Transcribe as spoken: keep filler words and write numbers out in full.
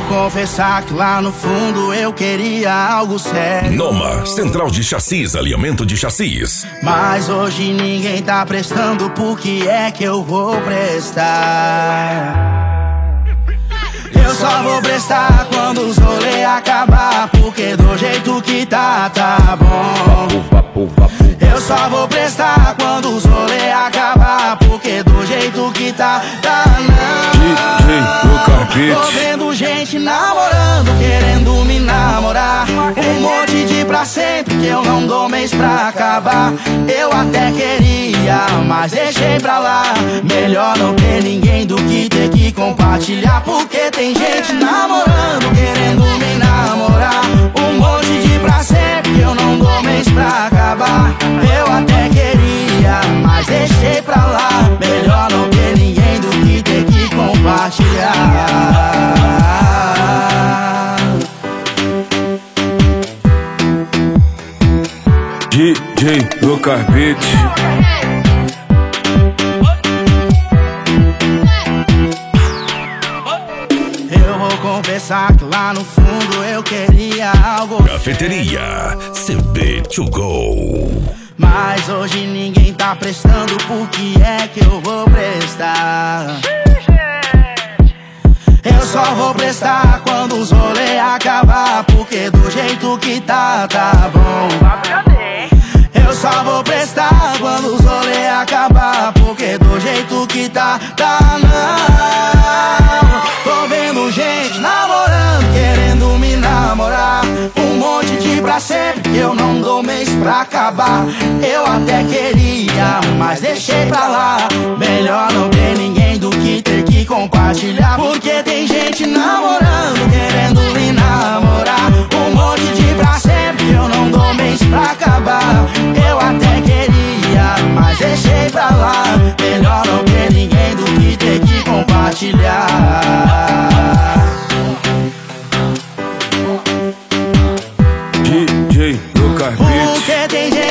confessar que lá no fundo eu queria algo sério. Noma, Central de Chassis, alinhamento de chassis. Mas hoje ninguém tá prestando, por que é que eu vou prestar? Eu só vou prestar quando os rolê acabar, porque do jeito que tá, tá bom. Eu só vou prestar quando os rolê acabar, porque do jeito que tá, tá não. Tô vendo gente namorando, querendo me namorar. Um monte de pra sempre que eu não dou mês pra acabar. Eu até queria, mas deixei pra lá. Melhor não ter ninguém do que ter que compartilhar, porque tem gente namorando, querendo me namorar. Um monte de pra sempre que eu não dou mês pra acabar. Eu até queria, mas deixei pra lá. Melhor não ter ninguém do que ter que compartilhar. D J Lucas Beats. Eu vou confessar que lá no fundo eu queria algo. Cafeteria C B to go. Mas hoje ninguém tá prestando, por que é que eu vou prestar? Eu só vou prestar quando os rolê acabar, porque do jeito que tá, tá bom. Eu só vou prestar quando os rolê acabar, porque do jeito que tá, tá não. Tô vendo gente namorando, querendo me namorar. Um monte de pra sempre que eu não dou mês pra acabar. Eu até queria, mas deixei pra lá. Melhor não ter ninguém do que ter que compartilhar, porque tem gente namorando, querendo me namorar. Um monte de pra sempre que eu não dou mês pra acabar. Eu até queria, mas deixei pra lá. Melhor não ter ninguém do que ter que compartilhar. D J Lucas Beats. Porque tem gente